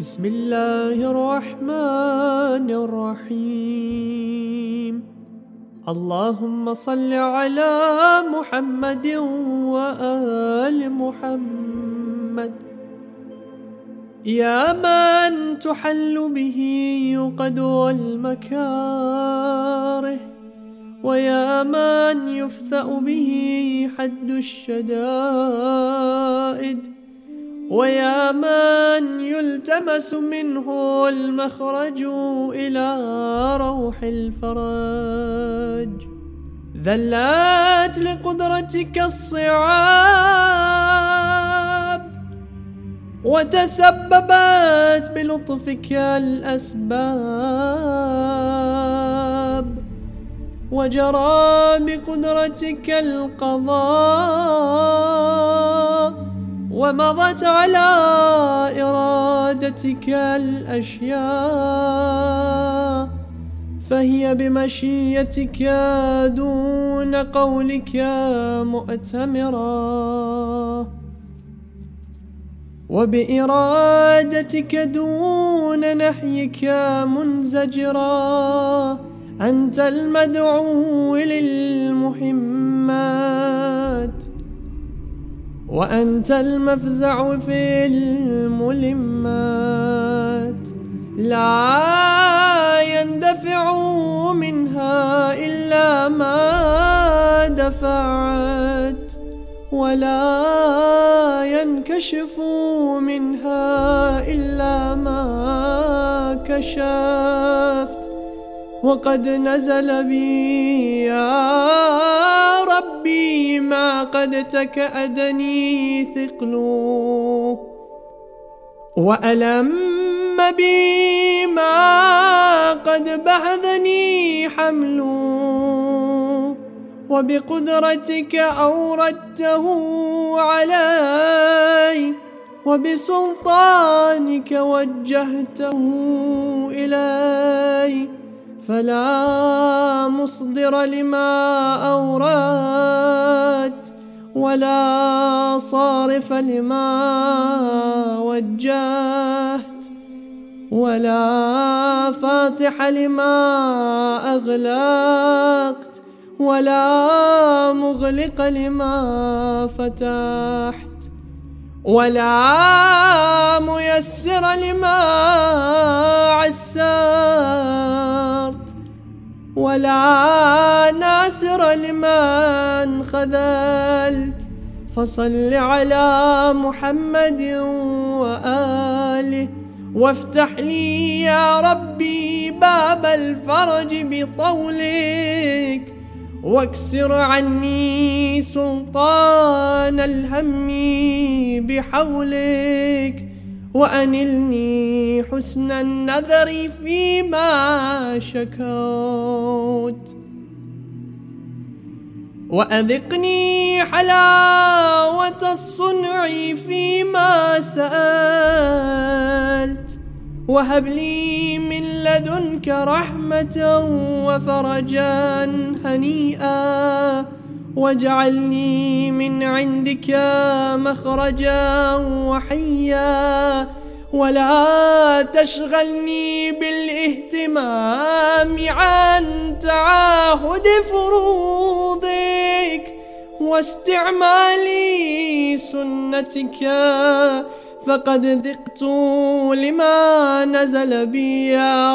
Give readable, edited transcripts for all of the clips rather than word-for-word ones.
بسم الله الرحمن الرحيم. اللهم صل على محمد وآل محمد. يا من تحل به يقد والمكاره، ويا من يفثأ به حد الشدائد، ويا من يلتمس منه المخرج إلى روح الفرج. ذلت لقدرتك الصعاب، وتسببت بلطفك الأسباب، وجرى بقدرتك القضاء، ومضت على إرادتك الأشياء، فهي بمشيتك دون قولك مؤتمرة، وبإرادتك دون نحيك منزجرة. أنت المدعو للمهمات، وأنت المفزع في الملمات. لا يندفع منها إلا ما دفعت، ولا ينكشف منها إلا ما كشفت. وقد نزل بي يا ربي ما قد تكأدني ثقله، وألم بي ما قد بهذني حمله، وبقدرتك أوردته علي، وبسلطانك وجهته إلي. فلا مصدر لما أوردت، ولا صارف لما وجهت، ولا فاتح لما أغلقت، ولا مغلق لما فتحت، ولا ميسر لما عسرت، ولا ناصر لمن خذلت. فصل على محمد وآله، وافتح لي يا ربي باب الفرج بطولك، واكسر عني سلطان الهم بحولك، وأنلني حسن النذر فيما شكوت، وأذقني حلاوة الصنع فيما سألت، وهب لي من لدنك رحمة وفرجا هنيئا، واجعلني من عندك مخرجا وحيا، ولا تشغلني بالاهتمام عن تعاهد فروضك واستعمال سنتك، فقد ذقت لما نزل بي يا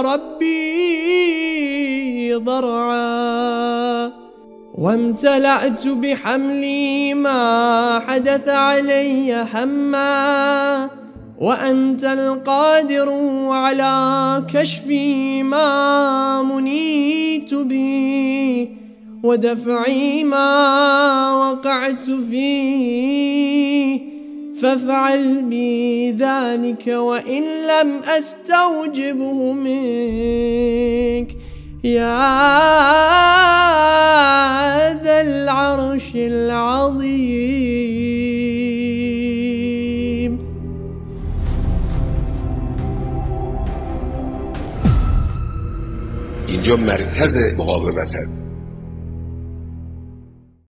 ربي ضرعا، وامتلأت بحملي ما حدث علي هما، وأنت القادر على كشف ما منيت به، ودفع ما وقعت فيه، فافعل بي ذلك وإن لم أستوجبه منك يا ذا العرش العظيم. اینجا مرکز مقاومت هست.